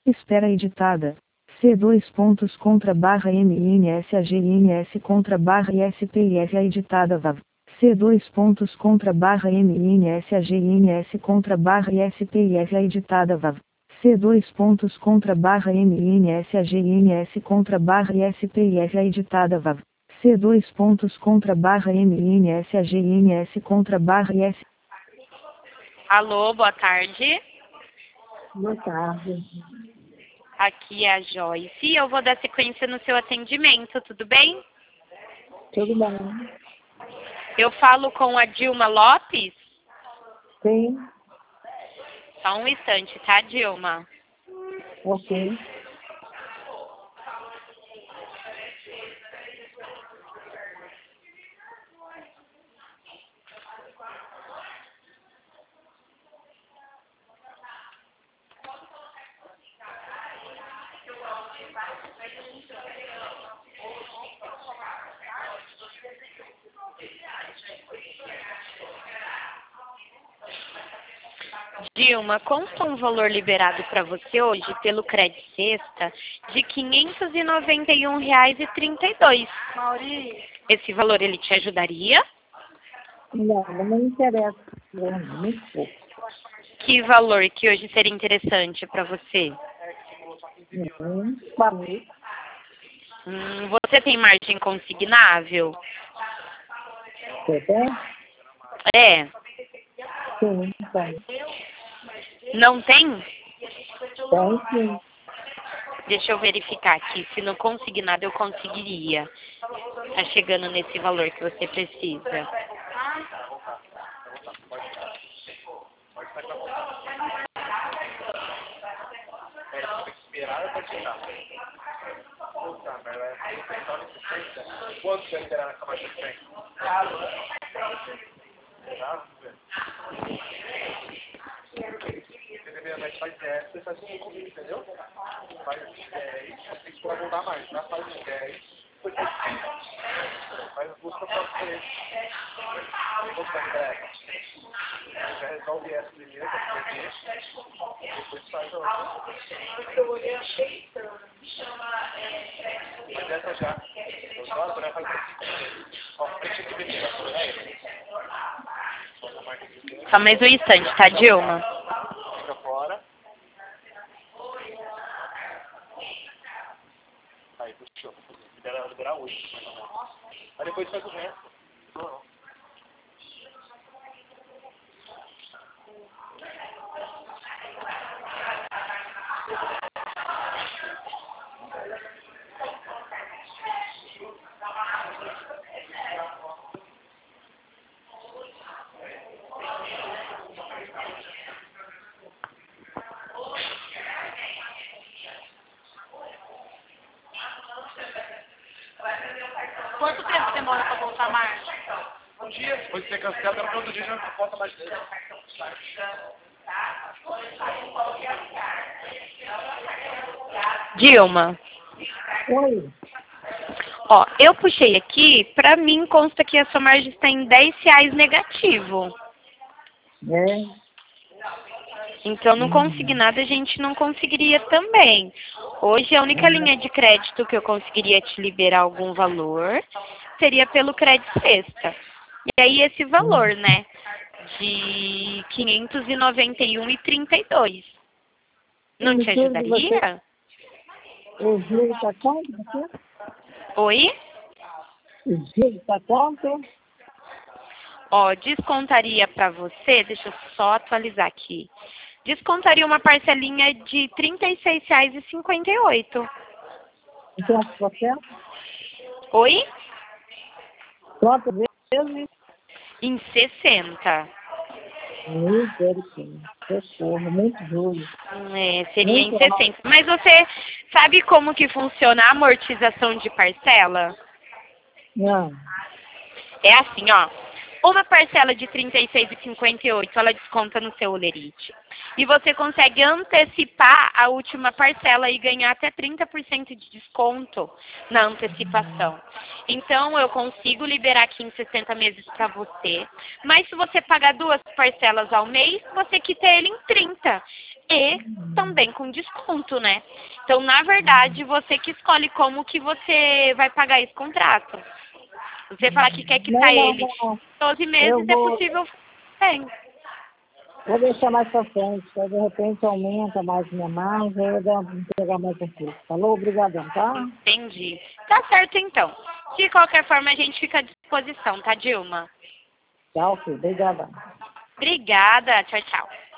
Espera editada. C2 pontos contra barra MINSAGINS contra barra ISPIF editada VAV. C2 pontos contra barra MINSAGINS contra barra ISPIF editada VAV. C2 pontos contra barra MINSAGINS contra barra ISPIF editada VAV. C2 pontos contra barra MINSAGINS contra barra IS. Alô, boa tarde. Boa tarde. Aqui é a Joyce e eu vou dar sequência no seu atendimento, tudo bem? Tudo bem? Eu falo com a Dilma Lopes? Sim. Só um instante, tá, Dilma? Ok. Dilma, consta um valor liberado para você hoje pelo Crédito Sexta de R$ 591,32. Esse valor, ele te ajudaria? Não me interessa. Muito pouco. Que valor que hoje seria interessante para você? Falei. Você tem margem consignável? Você tem? É. Sim, tem. Não tem? Tem, sim. Deixa eu verificar aqui. Se no consignado eu conseguiria. Tá chegando nesse valor que você precisa. Quanto você vai liberar nessa marcha de 100? Mas faz 10, você faz um comigo, entendeu? Faz 10, tem que voltar mais, já faz 10, depois faz 5. Faz busca para você. Busca entrega. Já resolve essa primeiro, para você depois faz a outra. Mas essa já. Agora, para fazer 5. Ó, deixa eu te ver. Só mais um instante, tá, Dilma? Fica fora. Aí, puxou. Liberar 8. Aí depois faz o resto. Quanto tempo demora para voltar a marcha? Um dia, depois você cancela, no outro dia já não volta mais dele. Dilma, Oi. ó, eu puxei aqui, pra mim consta que a sua margem está em R$ 10 negativo. É. Então, no consignado, a gente não conseguiria também. Hoje, a única linha de crédito que eu conseguiria te liberar algum valor seria pelo Crédito Sexta. E aí, esse valor, né, de R$ 591,32. Não te ajudaria? O juro está quanto? Oi? O juro está quanto? Ó, descontaria para você, deixa eu só atualizar aqui. Descontaria uma parcelinha de R$ 36,58. Quanto você? Oi? Quanto vezes? Em 60. Misericórdia. Socorro, muito juro. Seria em Muito 60. Mas você sabe como que funciona a amortização de parcela? Não. É assim, ó. Uma parcela de R$ 36,58, ela desconta no seu Olerite. E você consegue antecipar a última parcela e ganhar até 30% de desconto na antecipação. Então, eu consigo liberar aqui em 60 meses para você. Mas se você pagar 2 parcelas ao mês, você quita ele em 30. E também com desconto, né? Então, na verdade, você que escolhe como que você vai pagar esse contrato. Você falar que quer quitar ele 12 meses, é possível. Tem. Vou deixar mais para frente, se de repente aumenta mais minha margem, eu vou pegar mais um pouco. Falou? Obrigadão, tá? Entendi. Tá certo, então. De qualquer forma, a gente fica à disposição, tá, Dilma? Tchau, filho. Obrigadão. Obrigada. Tchau, tchau.